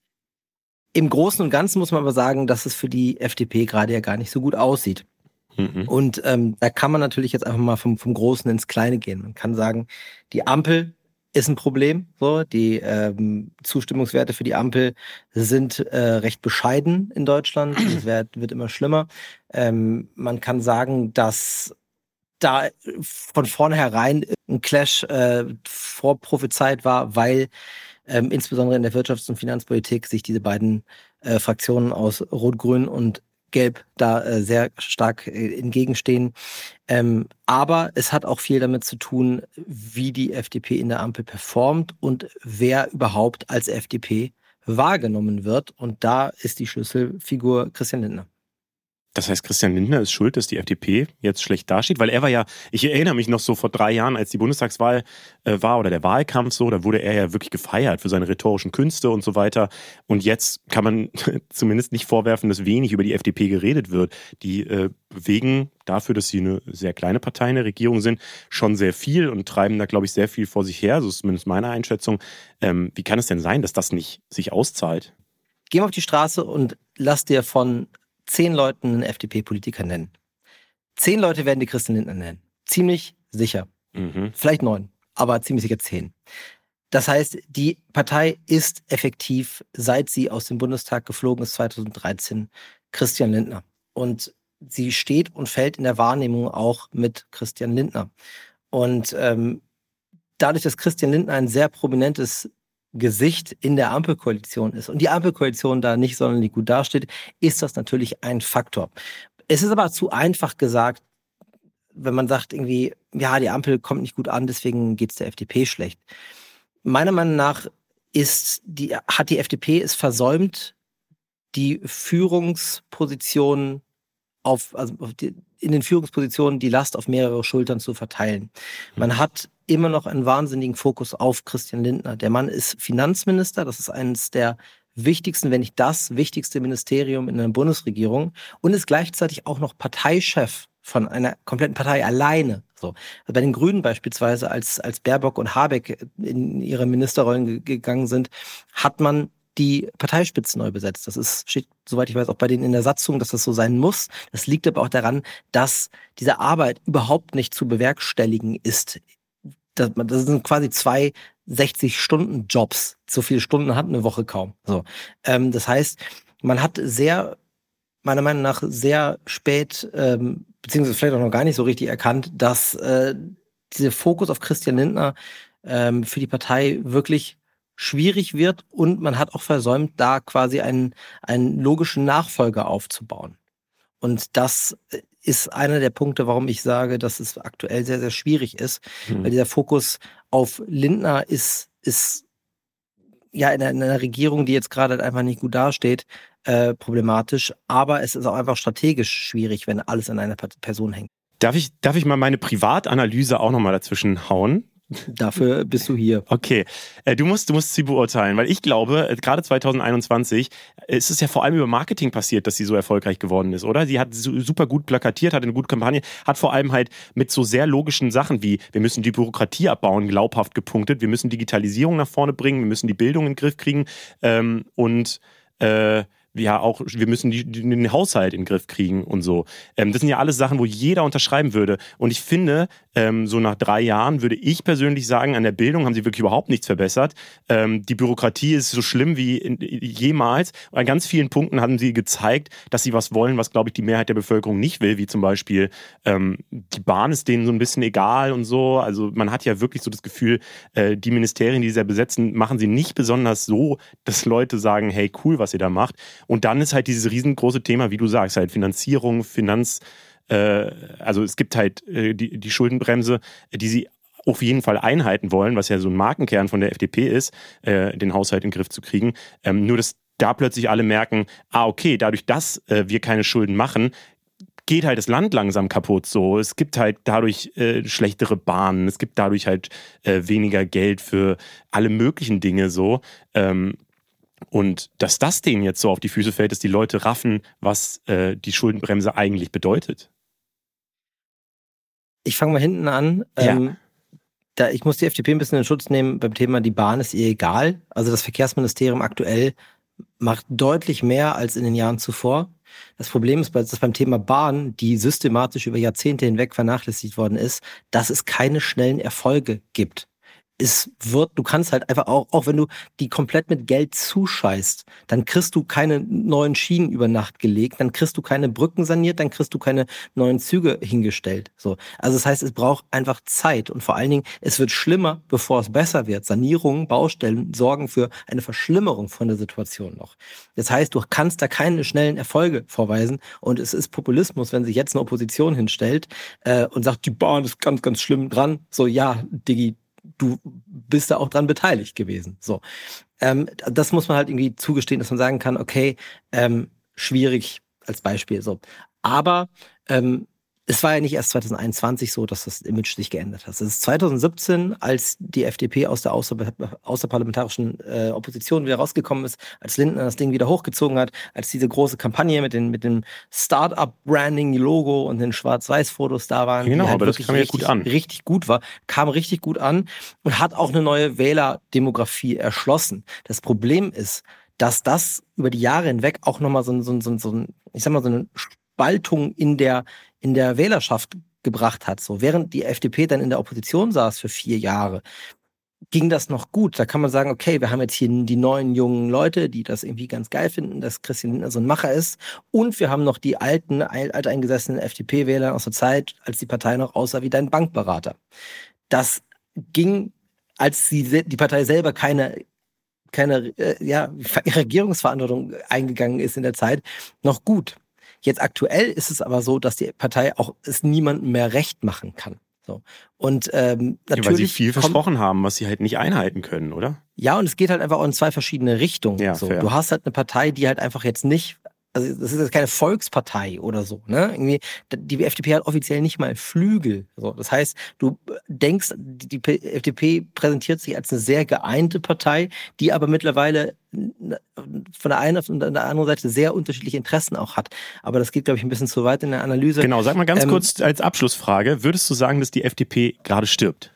Im Großen und Ganzen muss man aber sagen, dass es für die F D P gerade ja gar nicht so gut aussieht. Mhm. Und ähm, da kann man natürlich jetzt einfach mal vom, vom Großen ins Kleine gehen. Man kann sagen, die Ampel ist ein Problem. So, die ähm, Zustimmungswerte für die Ampel sind äh, recht bescheiden in Deutschland. Es wird, wird immer schlimmer. Ähm, man kann sagen, dass da von vornherein ein Clash äh, vorprophezeit war, weil ähm, insbesondere in der Wirtschafts- und Finanzpolitik sich diese beiden äh, Fraktionen aus Rot-Grün und Gelb da äh, sehr stark äh, entgegenstehen. Ähm, aber es hat auch viel damit zu tun, wie die F D P in der Ampel performt und wer überhaupt als F D P wahrgenommen wird. Und da ist die Schlüsselfigur Christian Lindner. Das heißt, Christian Lindner ist schuld, dass die F D P jetzt schlecht dasteht? Weil er war ja, ich erinnere mich noch so vor drei Jahren, als die Bundestagswahl äh, war oder der Wahlkampf so, da wurde er ja wirklich gefeiert für seine rhetorischen Künste und so weiter. Und jetzt kann man zumindest nicht vorwerfen, dass wenig über die F D P geredet wird. Die äh, bewegen dafür, dass sie eine sehr kleine Partei in der Regierung sind, schon sehr viel und treiben da, glaube ich, sehr viel vor sich her. So ist zumindest meine Einschätzung. Ähm, wie kann es denn sein, dass das nicht sich auszahlt? Geh mal auf die Straße und lass dir von zehn Leuten einen F D P-Politiker nennen. Zehn Leute werden die Christian Lindner nennen. Ziemlich sicher. Mhm. Vielleicht neun, aber ziemlich sicher zehn. Das heißt, die Partei ist effektiv, seit sie aus dem Bundestag geflogen ist, zweitausenddreizehn, Christian Lindner. Und sie steht und fällt in der Wahrnehmung auch mit Christian Lindner. Und ähm, dadurch, dass Christian Lindner ein sehr prominentes Gesicht in der Ampelkoalition ist und die Ampelkoalition da nicht sonderlich gut dasteht, ist das natürlich ein Faktor. Es ist aber zu einfach gesagt, wenn man sagt irgendwie, ja, die Ampel kommt nicht gut an, deswegen geht es der F D P schlecht. Meiner Meinung nach ist die, hat die F D P es versäumt, die Führungspositionen auf, also auf die, in den Führungspositionen die Last auf mehrere Schultern zu verteilen. Man hat immer noch einen wahnsinnigen Fokus auf Christian Lindner. Der Mann ist Finanzminister, das ist eines der wichtigsten, wenn nicht das wichtigste Ministerium in der Bundesregierung und ist gleichzeitig auch noch Parteichef von einer kompletten Partei alleine. So. Also bei den Grünen beispielsweise, als, als Baerbock und Habeck in ihre Ministerrollen ge- gegangen sind, hat man die Parteispitzen neu besetzt. Das ist, steht, soweit ich weiß, auch bei denen in der Satzung, dass das so sein muss. Das liegt aber auch daran, dass diese Arbeit überhaupt nicht zu bewerkstelligen ist. Das, das sind quasi zwei sechzig-Stunden-Jobs. So viele Stunden hat eine Woche kaum. So. Ähm, das heißt, man hat sehr, meiner Meinung nach, sehr spät, ähm, beziehungsweise vielleicht auch noch gar nicht so richtig erkannt, dass äh, dieser Fokus auf Christian Lindner ähm, für die Partei wirklich schwierig wird und man hat auch versäumt, da quasi einen, einen logischen Nachfolger aufzubauen. Und das ist einer der Punkte, warum ich sage, dass es aktuell sehr, sehr schwierig ist, mhm. weil dieser Fokus auf Lindner ist, ist ja in einer, in einer Regierung, die jetzt gerade einfach nicht gut dasteht, äh, problematisch. Aber es ist auch einfach strategisch schwierig, wenn alles an einer Person hängt. Darf ich, darf ich mal meine Privatanalyse auch nochmal dazwischen hauen? Dafür bist du hier. Okay, du musst, du musst sie beurteilen, weil ich glaube, gerade zwanzig einundzwanzig ist es ja vor allem über Marketing passiert, dass sie so erfolgreich geworden ist, oder? Sie hat super gut plakatiert, hat eine gute Kampagne, hat vor allem halt mit so sehr logischen Sachen wie, wir müssen die Bürokratie abbauen, glaubhaft gepunktet, wir müssen Digitalisierung nach vorne bringen, wir müssen die Bildung in den Griff kriegen ähm, und äh, ja auch, wir müssen die, die, den Haushalt in den Griff kriegen und so. Ähm, das sind ja alles Sachen, wo jeder unterschreiben würde. Und ich finde, ähm, so nach drei Jahren würde ich persönlich sagen, an der Bildung haben sie wirklich überhaupt nichts verbessert. Ähm, die Bürokratie ist so schlimm wie in, jemals. Und an ganz vielen Punkten haben sie gezeigt, dass sie was wollen, was, glaube ich, die Mehrheit der Bevölkerung nicht will, wie zum Beispiel ähm, die Bahn ist denen so ein bisschen egal und so. Also man hat ja wirklich so das Gefühl, äh, die Ministerien, die sie da besetzen, machen sie nicht besonders so, dass Leute sagen, hey, cool, was ihr da macht. Und dann ist halt dieses riesengroße Thema, wie du sagst, halt Finanzierung, Finanz, äh, also es gibt halt äh, die, die Schuldenbremse, die sie auf jeden Fall einhalten wollen, was ja so ein Markenkern von der F D P ist, äh, den Haushalt in den Griff zu kriegen. Ähm, nur, dass da plötzlich alle merken, ah, okay, dadurch, dass äh, wir keine Schulden machen, geht halt das Land langsam kaputt so. Es gibt halt dadurch äh, schlechtere Bahnen, es gibt dadurch halt äh, weniger Geld für alle möglichen Dinge so. Ähm, Und dass das denen jetzt so auf die Füße fällt, dass die Leute raffen, was äh, die Schuldenbremse eigentlich bedeutet. Ich fange mal hinten an. Ja. Ähm, da, ich muss die F D P ein bisschen in Schutz nehmen beim Thema, die Bahn ist ihr egal. Also das Verkehrsministerium aktuell macht deutlich mehr als in den Jahren zuvor. Das Problem ist, dass beim Thema Bahn, die systematisch über Jahrzehnte hinweg vernachlässigt worden ist, dass es keine schnellen Erfolge gibt. Es wird, du kannst halt einfach auch, auch wenn du die komplett mit Geld zuscheißt, dann kriegst du keine neuen Schienen über Nacht gelegt, dann kriegst du keine Brücken saniert, dann kriegst du keine neuen Züge hingestellt. So. Also das heißt, es braucht einfach Zeit und vor allen Dingen, es wird schlimmer, bevor es besser wird. Sanierungen, Baustellen sorgen für eine Verschlimmerung von der Situation noch. Das heißt, du kannst da keine schnellen Erfolge vorweisen und es ist Populismus, wenn sich jetzt eine Opposition hinstellt äh, und sagt, die Bahn ist ganz, ganz schlimm dran. So, ja, Digi, du bist da auch dran beteiligt gewesen. So, ähm, das muss man halt irgendwie zugestehen, dass man sagen kann, okay, ähm, schwierig als Beispiel. So, aber ähm, es war ja nicht erst zwanzig einundzwanzig so, dass das Image sich geändert hat. Es ist zwanzig siebzehn, als die F D P aus der außer, außerparlamentarischen äh, Opposition wieder rausgekommen ist, als Lindner das Ding wieder hochgezogen hat, als diese große Kampagne mit, den, mit dem Start-up-Branding-Logo und den Schwarz-Weiß-Fotos da waren, genau, die halt aber das wirklich kam ja richtig, gut an. richtig gut war, kam richtig gut an und hat auch eine neue Wählerdemografie erschlossen. Das Problem ist, dass das über die Jahre hinweg auch nochmal so, so, so, so, ich sag mal, so eine Spaltung in der in der Wählerschaft gebracht hat. So, während die F D P dann in der Opposition saß für vier Jahre, ging das noch gut. Da kann man sagen, okay, wir haben jetzt hier die neuen jungen Leute, die das irgendwie ganz geil finden, dass Christian Lindner so ein Macher ist. Und wir haben noch die alten, alteingesessenen F D P-Wähler aus der Zeit, als die Partei noch aussah wie dein Bankberater. Das ging, als sie, die Partei selber keine keine äh, ja, Regierungsverantwortung eingegangen ist in der Zeit, noch gut. Jetzt aktuell ist es aber so, dass die Partei auch es niemandem mehr recht machen kann. So. Und ähm, natürlich. Ja, weil sie viel kommt, versprochen haben, was sie halt nicht einhalten können, oder? Ja, und es geht halt einfach auch in zwei verschiedene Richtungen. Ja, so. fair. Du hast halt eine Partei, die halt einfach jetzt nicht, also das ist jetzt keine Volkspartei oder so, ne? Irgendwie, die F D P hat offiziell nicht mal Flügel. So. Das heißt, du denkst, die F D P präsentiert sich als eine sehr geeinte Partei, die aber mittlerweile von der einen und der anderen Seite sehr unterschiedliche Interessen auch hat. Aber das geht, glaube ich, ein bisschen zu weit in der Analyse. Genau, sag mal ganz ähm, kurz als Abschlussfrage, würdest du sagen, dass die F D P gerade stirbt?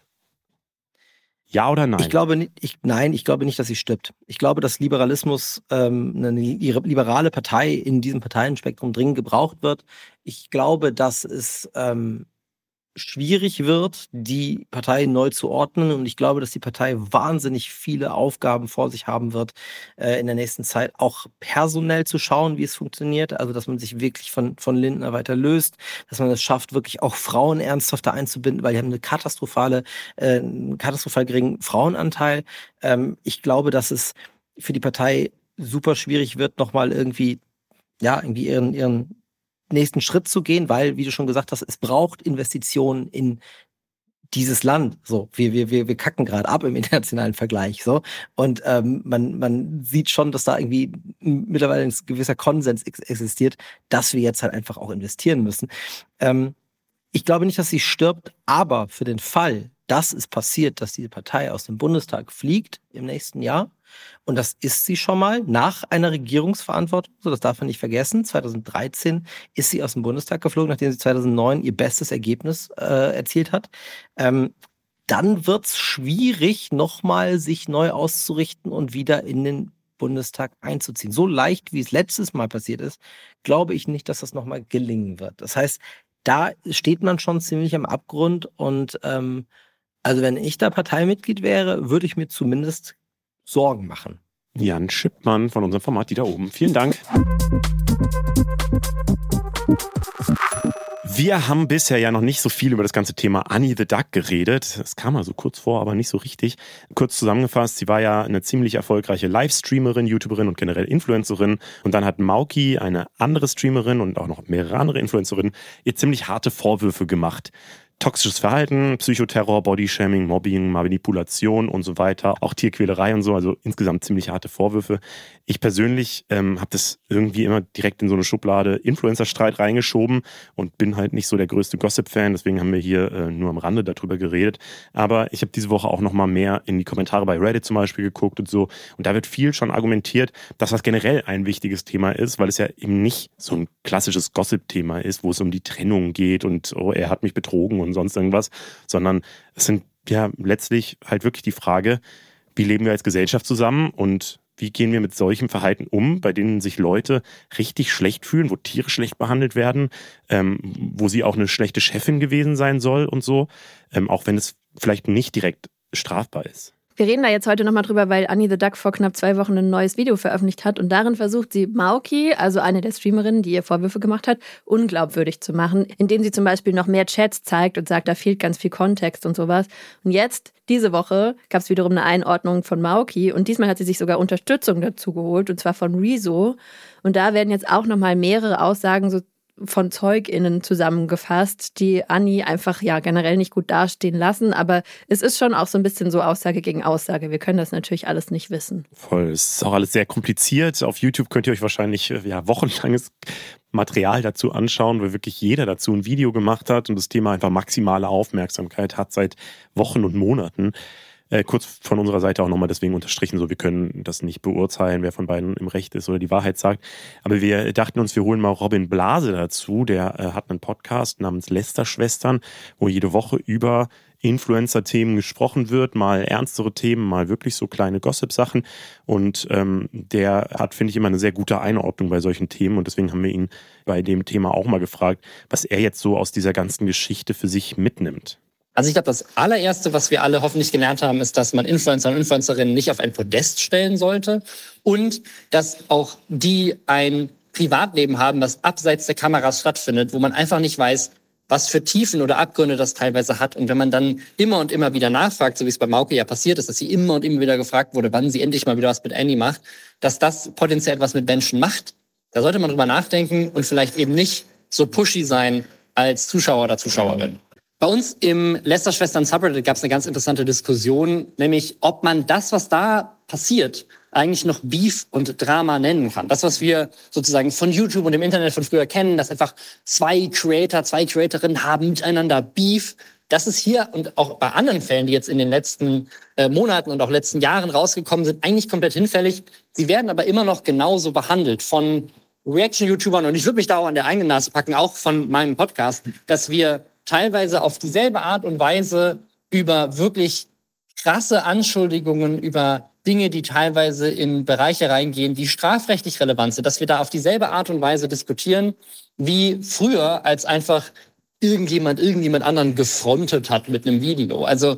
Ja oder nein? Ich glaube nicht, ich, nein, ich glaube nicht, dass sie stirbt. Ich glaube, dass Liberalismus, ähm, eine liberale Partei in diesem Parteienspektrum dringend gebraucht wird. Ich glaube, dass es ähm, schwierig wird, die Partei neu zu ordnen. Und ich glaube, dass die Partei wahnsinnig viele Aufgaben vor sich haben wird, äh, in der nächsten Zeit auch personell zu schauen, wie es funktioniert. Also, dass man sich wirklich von, von Lindner weiter löst, dass man es schafft, wirklich auch Frauen ernsthafter einzubinden, weil die haben eine katastrophale, äh, einen katastrophal geringen Frauenanteil. Ähm, ich glaube, dass es für die Partei super schwierig wird, nochmal irgendwie, ja, irgendwie ihren, ihren nächsten Schritt zu gehen, weil, wie du schon gesagt hast, es braucht Investitionen in dieses Land, so, wir, wir, wir, wir kacken gerade ab im internationalen Vergleich, so. Und ähm, man, man sieht schon, dass da irgendwie mittlerweile ein gewisser Konsens ex- existiert, dass wir jetzt halt einfach auch investieren müssen. Ähm, ich glaube nicht, dass sie stirbt, aber für den Fall, dass es passiert, dass diese Partei aus dem Bundestag fliegt im nächsten Jahr, und das ist sie schon mal nach einer Regierungsverantwortung, so das darf man nicht vergessen. zweitausenddreizehn ist sie aus dem Bundestag geflogen, nachdem sie zweitausendneun ihr bestes Ergebnis äh, erzielt hat. Ähm, dann wird es schwierig, nochmal sich neu auszurichten und wieder in den Bundestag einzuziehen. So leicht, wie es letztes Mal passiert ist, glaube ich nicht, dass das nochmal gelingen wird. Das heißt, da steht man schon ziemlich am Abgrund und ähm, also wenn ich da Parteimitglied wäre, würde ich mir zumindest Sorgen machen. Jan Schippmann von unserem Format Die da oben. Vielen Dank. Wir haben bisher ja noch nicht so viel über das ganze Thema Annie the Duck geredet. Es kam mal so kurz vor, aber nicht so richtig. Kurz zusammengefasst, sie war ja eine ziemlich erfolgreiche Livestreamerin, YouTuberin und generell Influencerin. Und dann hat Mauki, eine andere Streamerin und auch noch mehrere andere Influencerinnen, ihr ziemlich harte Vorwürfe gemacht. Toxisches Verhalten, Psychoterror, Bodyshaming, Mobbing, Manipulation und so weiter, auch Tierquälerei und so, also insgesamt ziemlich harte Vorwürfe. Ich persönlich ähm, habe das irgendwie immer direkt in so eine Schublade Influencer-Streit reingeschoben und bin halt nicht so der größte Gossip-Fan, deswegen haben wir hier äh, nur am Rande darüber geredet. Aber ich habe diese Woche auch noch mal mehr in die Kommentare bei Reddit zum Beispiel geguckt und so, und da wird viel schon argumentiert, dass das generell ein wichtiges Thema ist, weil es ja eben nicht so ein klassisches Gossip-Thema ist, wo es um die Trennung geht und oh, er hat mich betrogen und sonst irgendwas, sondern es sind ja letztlich halt wirklich die Frage, wie leben wir als Gesellschaft zusammen und wie gehen wir mit solchem Verhalten um, bei denen sich Leute richtig schlecht fühlen, wo Tiere schlecht behandelt werden, ähm, wo sie auch eine schlechte Chefin gewesen sein soll und so, ähm, auch wenn es vielleicht nicht direkt strafbar ist. Wir reden da jetzt heute nochmal drüber, weil Annie the Duck vor knapp zwei Wochen ein neues Video veröffentlicht hat und darin versucht sie Mauki, also eine der Streamerinnen, die ihr Vorwürfe gemacht hat, unglaubwürdig zu machen, indem sie zum Beispiel noch mehr Chats zeigt und sagt, da fehlt ganz viel Kontext und sowas. Und jetzt, diese Woche, gab es wiederum eine Einordnung von Mauki und diesmal hat sie sich sogar Unterstützung dazu geholt, und zwar von Rezo. Und da werden jetzt auch nochmal mehrere Aussagen so von ZeugInnen zusammengefasst, die Annie einfach ja generell nicht gut dastehen lassen. Aber es ist schon auch so ein bisschen so Aussage gegen Aussage. Wir können das natürlich alles nicht wissen. Voll, es ist auch alles sehr kompliziert. Auf YouTube könnt ihr euch wahrscheinlich ja, wochenlanges Material dazu anschauen, weil wirklich jeder dazu ein Video gemacht hat und das Thema einfach maximale Aufmerksamkeit hat seit Wochen und Monaten. Äh, kurz von unserer Seite auch nochmal deswegen unterstrichen, so wir können das nicht beurteilen, wer von beiden im Recht ist oder die Wahrheit sagt. Aber wir dachten uns, wir holen mal Robin Blase dazu. Der äh, hat einen Podcast namens Lästerschwestern, wo jede Woche über Influencer-Themen gesprochen wird, mal ernstere Themen, mal wirklich so kleine Gossip-Sachen. Und ähm, der hat, finde ich, immer eine sehr gute Einordnung bei solchen Themen. Und deswegen haben wir ihn bei dem Thema auch mal gefragt, was er jetzt so aus dieser ganzen Geschichte für sich mitnimmt. Also ich glaube, das allererste, was wir alle hoffentlich gelernt haben, ist, dass man Influencer und Influencerinnen nicht auf ein Podest stellen sollte und dass auch die ein Privatleben haben, das abseits der Kameras stattfindet, wo man einfach nicht weiß, was für Tiefen oder Abgründe das teilweise hat. Und wenn man dann immer und immer wieder nachfragt, so wie es bei Mauki ja passiert ist, dass sie immer und immer wieder gefragt wurde, wann sie endlich mal wieder was mit Annie macht, dass das potenziell etwas mit Menschen macht, da sollte man drüber nachdenken und vielleicht eben nicht so pushy sein als Zuschauer oder Zuschauerin. Bei uns im Lästerschwestern Subreddit gab es eine ganz interessante Diskussion, nämlich ob man das, was da passiert, eigentlich noch Beef und Drama nennen kann. Das, was wir sozusagen von YouTube und dem Internet von früher kennen, dass einfach zwei Creator, zwei Creatorinnen haben miteinander Beef. Das ist hier und auch bei anderen Fällen, die jetzt in den letzten äh, Monaten und auch letzten Jahren rausgekommen sind, eigentlich komplett hinfällig. Sie werden aber immer noch genauso behandelt von Reaction-YouTubern, und ich würde mich da auch an der eigenen Nase packen, auch von meinem Podcast, dass wir teilweise auf dieselbe Art und Weise über wirklich krasse Anschuldigungen, über Dinge, die teilweise in Bereiche reingehen, die strafrechtlich relevant sind, dass wir da auf dieselbe Art und Weise diskutieren, wie früher, als einfach irgendjemand irgendjemand anderen gefrontet hat mit einem Video. Also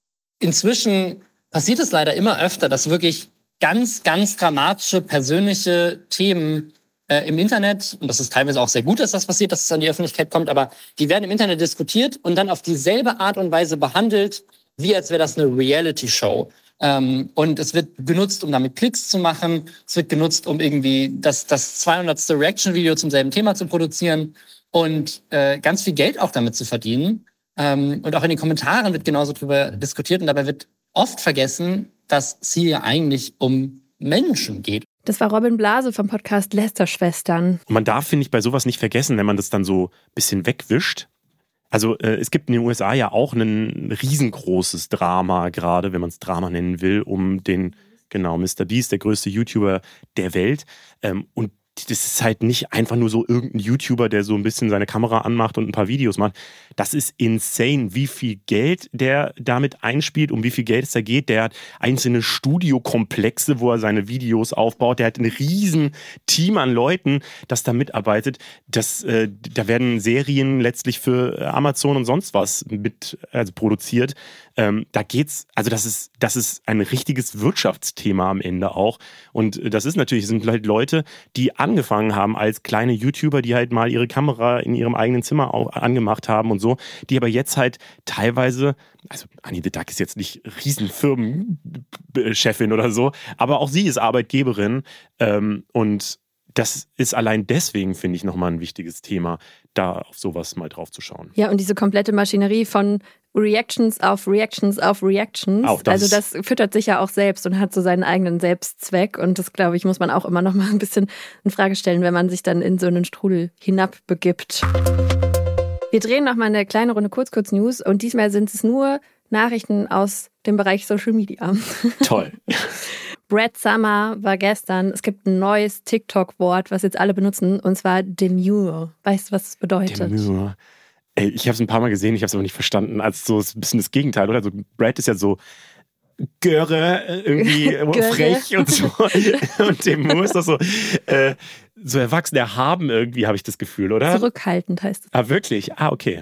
inzwischen passiert es leider immer öfter, dass wirklich ganz, ganz dramatische persönliche Themen äh, im Internet, und das ist teilweise auch sehr gut, dass das passiert, dass es an die Öffentlichkeit kommt, aber die werden im Internet diskutiert und dann auf dieselbe Art und Weise behandelt, wie als wäre das eine Reality-Show. Ähm, und es wird genutzt, um damit Klicks zu machen. Es wird genutzt, um irgendwie das, das zweihundertste Reaction-Video zum selben Thema zu produzieren und äh, ganz viel Geld auch damit zu verdienen. Ähm, und auch in den Kommentaren wird genauso drüber diskutiert. Und dabei wird oft vergessen, dass es hier ja eigentlich um Menschen geht. Das war Robin Blase vom Podcast Lästerschwestern. Und man darf, finde ich, bei sowas nicht vergessen, wenn man das dann so ein bisschen wegwischt. Also äh, es gibt in den U S A ja auch ein riesengroßes Drama gerade, wenn man es Drama nennen will, um den, genau, Mister Beast, der größte YouTuber der Welt. Ähm, und das ist halt nicht einfach nur so irgendein YouTuber, der so ein bisschen seine Kamera anmacht und ein paar Videos macht. Das ist insane, wie viel Geld der damit einspielt, um wie viel Geld es da geht. Der hat einzelne Studiokomplexe, wo er seine Videos aufbaut. Der hat ein riesen Team an Leuten, das da mitarbeitet. Das, äh, da werden Serien letztlich für Amazon und sonst was mit also produziert. Ähm, da geht's, also das ist, das ist ein richtiges Wirtschaftsthema am Ende auch. Und das ist natürlich, sind halt Leute, die angefangen haben als kleine YouTuber, die halt mal ihre Kamera in ihrem eigenen Zimmer auch angemacht haben und so, die aber jetzt halt teilweise, also Annie the Duck ist jetzt nicht Riesenfirmenchefin oder so, aber auch sie ist Arbeitgeberin ähm, und das ist allein deswegen, finde ich, nochmal ein wichtiges Thema, da auf sowas mal drauf zu schauen. Ja, und diese komplette Maschinerie von Reactions auf Reactions auf Reactions. Auch das. Also das füttert sich ja auch selbst und hat so seinen eigenen Selbstzweck. Und das, glaube ich, muss man auch immer noch mal ein bisschen in Frage stellen, wenn man sich dann in so einen Strudel hinabbegibt. Wir drehen noch mal eine kleine Runde Kurz-Kurz-News und diesmal sind es nur Nachrichten aus dem Bereich Social Media. Toll. Brad Summer war gestern, es gibt ein neues TikTok-Wort, was jetzt alle benutzen, und zwar Demure. Weißt du, was das bedeutet? Demure. Ey, ich habe es ein paar Mal gesehen, ich habe es aber nicht verstanden, als so ein bisschen das Gegenteil, oder? Also Brad ist ja so Göre, irgendwie frech und so. Und Demure ist doch so, äh, so erwachsen, erhaben irgendwie, habe ich das Gefühl, oder? Zurückhaltend heißt es. Ah, wirklich? Ah, okay.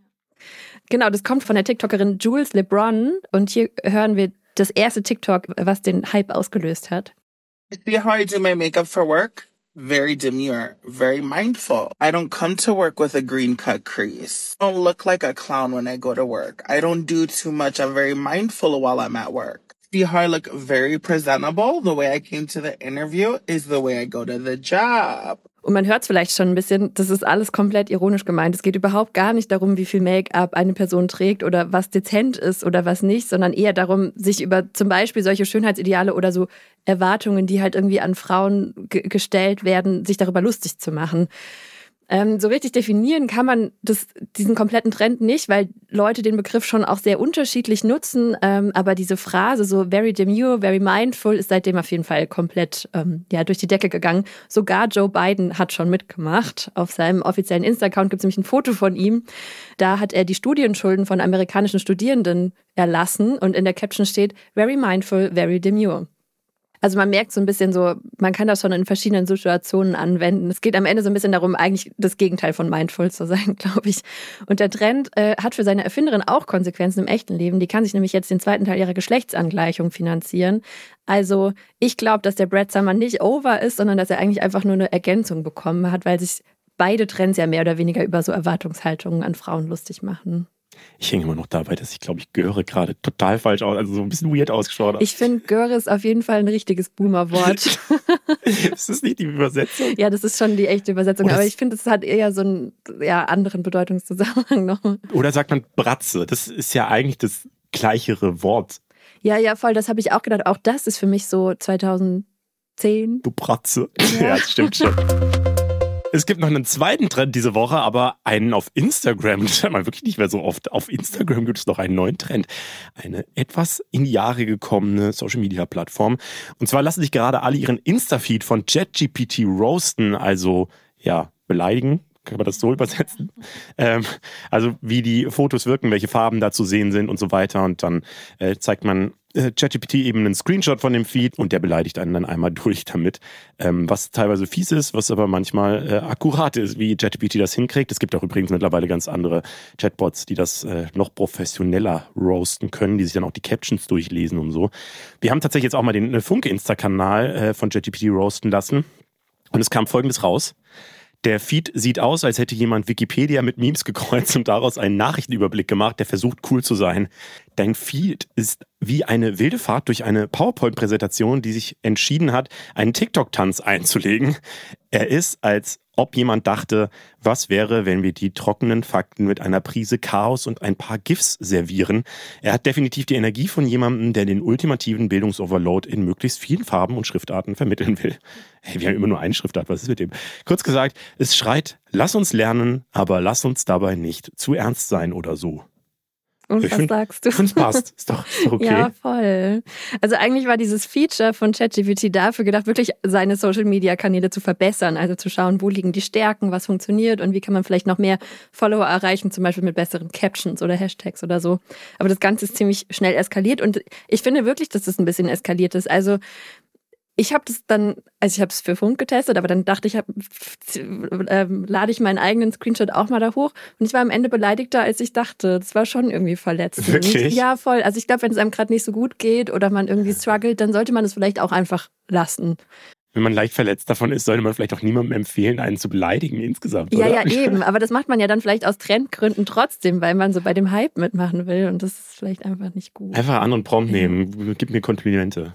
Genau, das kommt von der TikTokerin Jules LeBron und hier hören wir das erste TikTok, was den Hype ausgelöst hat. See how I do my makeup for work? Very demure, very mindful. I don't come to work with a green cut crease. I don't look like a clown when I go to work. I don't do too much. I'm very mindful while I'm at work. See how I look very presentable? The way I came to the interview is the way I go to the job. Und man hört es vielleicht schon ein bisschen, das ist alles komplett ironisch gemeint. Es geht überhaupt gar nicht darum, wie viel Make-up eine Person trägt oder was dezent ist oder was nicht, sondern eher darum, sich über zum Beispiel solche Schönheitsideale oder so Erwartungen, die halt irgendwie an Frauen ge- gestellt werden, sich darüber lustig zu machen. Ähm, so richtig definieren kann man das, diesen kompletten Trend nicht, weil Leute den Begriff schon auch sehr unterschiedlich nutzen. Ähm, aber diese Phrase, so very demure, very mindful, ist seitdem auf jeden Fall komplett ähm, ja, durch die Decke gegangen. Sogar Joe Biden hat schon mitgemacht. Auf seinem offiziellen Insta-Account gibt es nämlich ein Foto von ihm. Da hat er die Studienschulden von amerikanischen Studierenden erlassen und in der Caption steht, very mindful, very demure. Also man merkt so ein bisschen so, man kann das schon in verschiedenen Situationen anwenden. Es geht am Ende so ein bisschen darum, eigentlich das Gegenteil von mindful zu sein, glaube ich. Und der Trend äh, hat für seine Erfinderin auch Konsequenzen im echten Leben. Die kann sich nämlich jetzt den zweiten Teil ihrer Geschlechtsangleichung finanzieren. Also ich glaube, dass der Brad Summer nicht over ist, sondern dass er eigentlich einfach nur eine Ergänzung bekommen hat, weil sich beide Trends ja mehr oder weniger über so Erwartungshaltungen an Frauen lustig machen. Ich hänge immer noch dabei, dass ich, glaube ich, Göre gerade total falsch aus, also so ein bisschen weird ausgeschaut habe. Ich finde, Göre ist auf jeden Fall ein richtiges Boomer-Wort. Ist das nicht die Übersetzung? Ja, das ist schon die echte Übersetzung, Oder aber ich finde, es hat eher so einen ja, anderen Bedeutungszusammenhang noch. Oder sagt man Bratze? Das ist ja eigentlich das gleichere Wort. Ja, ja, voll, das habe ich auch gedacht. Auch das ist für mich so zweitauszehn. Du Bratze. Ja, ja das stimmt schon. Es gibt noch einen zweiten Trend diese Woche, aber einen auf Instagram. Das hört man wirklich nicht mehr so oft. Auf Instagram gibt es noch einen neuen Trend. Eine etwas in die Jahre gekommene Social-Media-Plattform. Und zwar lassen sich gerade alle ihren Insta-Feed von ChatGPT roasten, also ja, beleidigen. Kann man das so übersetzen? Ähm, also wie die Fotos wirken, welche Farben da zu sehen sind und so weiter. Und dann äh, zeigt man äh, ChatGPT eben einen Screenshot von dem Feed und der beleidigt einen dann einmal durch damit. Ähm, was teilweise fies ist, was aber manchmal äh, akkurat ist, wie ChatGPT das hinkriegt. Es gibt auch übrigens mittlerweile ganz andere Chatbots, die das äh, noch professioneller roasten können, die sich dann auch die Captions durchlesen und so. Wir haben tatsächlich jetzt auch mal den äh, Funke-Insta-Kanal äh, von ChatGPT roasten lassen und es kam Folgendes raus. Der Feed sieht aus, als hätte jemand Wikipedia mit Memes gekreuzt und daraus einen Nachrichtenüberblick gemacht, der versucht, cool zu sein. Dein Feed ist wie eine wilde Fahrt durch eine PowerPoint-Präsentation, die sich entschieden hat, einen TikTok-Tanz einzulegen. Er ist, als ob jemand dachte, was wäre, wenn wir die trockenen Fakten mit einer Prise Chaos und ein paar GIFs servieren. Er hat definitiv die Energie von jemandem, der den ultimativen Bildungsoverload in möglichst vielen Farben und Schriftarten vermitteln will. Hey, wir haben immer nur eine Schriftart, was ist mit dem? Kurz gesagt, es schreit, lass uns lernen, aber lass uns dabei nicht zu ernst sein oder so. Und ich was find, sagst du? Ich finde es passt. Ist doch, ist doch okay. Ja, voll. Also eigentlich war dieses Feature von ChatGPT dafür gedacht, wirklich seine Social-Media-Kanäle zu verbessern. Also zu schauen, wo liegen die Stärken, was funktioniert und wie kann man vielleicht noch mehr Follower erreichen, zum Beispiel mit besseren Captions oder Hashtags oder so. Aber das Ganze ist ziemlich schnell eskaliert und ich finde wirklich, dass das ein bisschen eskaliert ist. Also ich habe das dann, also ich habe es für Funk getestet, aber dann dachte ich, hab, äh, lade ich meinen eigenen Screenshot auch mal da hoch. Und ich war am Ende beleidigter, als ich dachte. Das war schon irgendwie verletzend. Wirklich? Ja, voll. Also ich glaube, wenn es einem gerade nicht so gut geht oder man irgendwie struggelt, dann sollte man es vielleicht auch einfach lassen. Wenn man leicht verletzt davon ist, sollte man vielleicht auch niemandem empfehlen, einen zu beleidigen insgesamt, oder? Ja, ja, eben. Aber das macht man ja dann vielleicht aus Trendgründen trotzdem, weil man so bei dem Hype mitmachen will. Und das ist vielleicht einfach nicht gut. Einfach einen anderen Prompt nehmen. Gib mir Komplimente.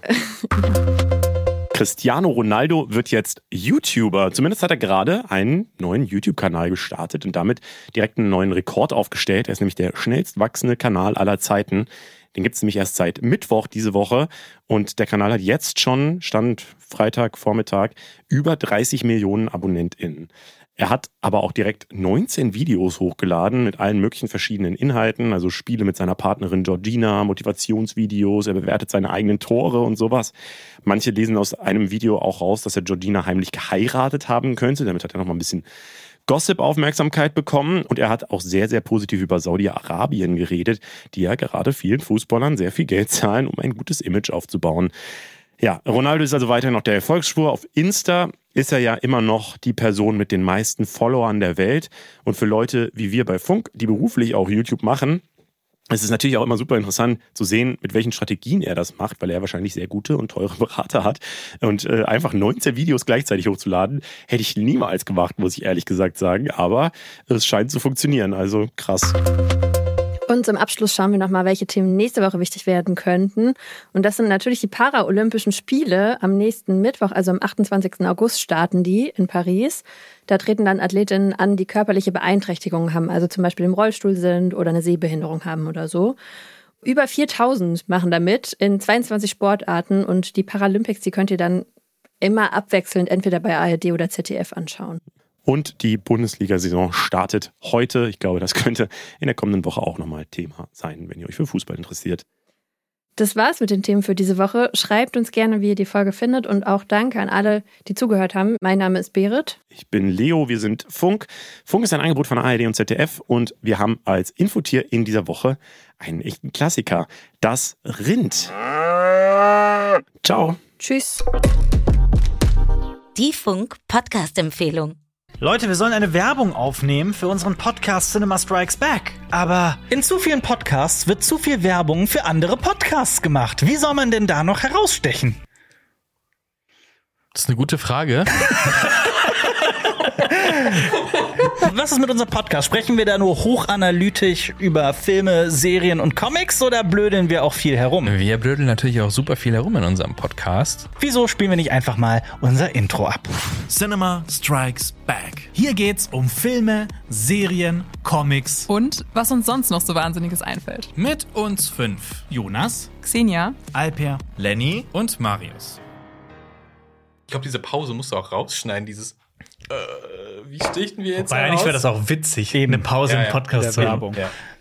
Cristiano Ronaldo wird jetzt YouTuber. Zumindest hat er gerade einen neuen YouTube-Kanal gestartet und damit direkt einen neuen Rekord aufgestellt. Er ist nämlich der schnellst wachsende Kanal aller Zeiten. Den gibt es nämlich erst seit Mittwoch diese Woche. Und der Kanal hat jetzt schon, Stand Freitag, Vormittag, über dreißig Millionen AbonnentInnen. Er hat aber auch direkt neunzehn Videos hochgeladen mit allen möglichen verschiedenen Inhalten, also Spiele mit seiner Partnerin Georgina, Motivationsvideos, er bewertet seine eigenen Tore und sowas. Manche lesen aus einem Video auch raus, dass er Georgina heimlich geheiratet haben könnte. Damit hat er noch mal ein bisschen Gossip-Aufmerksamkeit bekommen und er hat auch sehr, sehr positiv über Saudi-Arabien geredet, die ja gerade vielen Fußballern sehr viel Geld zahlen, um ein gutes Image aufzubauen. Ja, Ronaldo ist also weiterhin noch der Erfolgsspur. Auf Insta ist er ja immer noch die Person mit den meisten Followern der Welt. Und für Leute wie wir bei Funk, die beruflich auch YouTube machen, es ist natürlich auch immer super interessant zu sehen, mit welchen Strategien er das macht, weil er wahrscheinlich sehr gute und teure Berater hat. Und äh, einfach neunzehn Videos gleichzeitig hochzuladen, hätte ich niemals gemacht, muss ich ehrlich gesagt sagen. Aber es scheint zu funktionieren, also krass. Und zum Abschluss schauen wir nochmal, welche Themen nächste Woche wichtig werden könnten. Und das sind natürlich die Paralympischen Spiele. Am nächsten Mittwoch, also am achtundzwanzigsten August, starten die in Paris. Da treten dann Athletinnen an, die körperliche Beeinträchtigungen haben, also zum Beispiel im Rollstuhl sind oder eine Sehbehinderung haben oder so. Über viertausend machen da mit in zweiundzwanzig Sportarten und die Paralympics, die könnt ihr dann immer abwechselnd entweder bei A R D oder Z D F anschauen. Und die Bundesliga-Saison startet heute. Ich glaube, das könnte in der kommenden Woche auch nochmal Thema sein, wenn ihr euch für Fußball interessiert. Das war's mit den Themen für diese Woche. Schreibt uns gerne, wie ihr die Folge findet. Und auch danke an alle, die zugehört haben. Mein Name ist Berit. Ich bin Leo, wir sind Funk. Funk ist ein Angebot von A R D und Z D F. Und wir haben als Infotier in dieser Woche einen echten Klassiker. Das Rind. Ciao. Tschüss. Die Funk-Podcast-Empfehlung. Leute, wir sollen eine Werbung aufnehmen für unseren Podcast Cinema Strikes Back. Aber in zu vielen Podcasts wird zu viel Werbung für andere Podcasts gemacht. Wie soll man denn da noch herausstechen? Das ist eine gute Frage. Was ist mit unserem Podcast? Sprechen wir da nur hochanalytisch über Filme, Serien und Comics oder blödeln wir auch viel herum? Wir blödeln natürlich auch super viel herum in unserem Podcast. Wieso spielen wir nicht einfach mal unser Intro ab? Cinema Strikes Back. Hier geht's um Filme, Serien, Comics und was uns sonst noch so Wahnsinniges einfällt. Mit uns fünf. Jonas, Xenia, Alper, Lenny und Marius. Ich glaube, diese Pause musst du auch rausschneiden, dieses äh, wie stichten wir jetzt? Wobei eigentlich wäre das auch witzig, Eben. eine Pause ja, im Podcast ja, zu haben. Ja.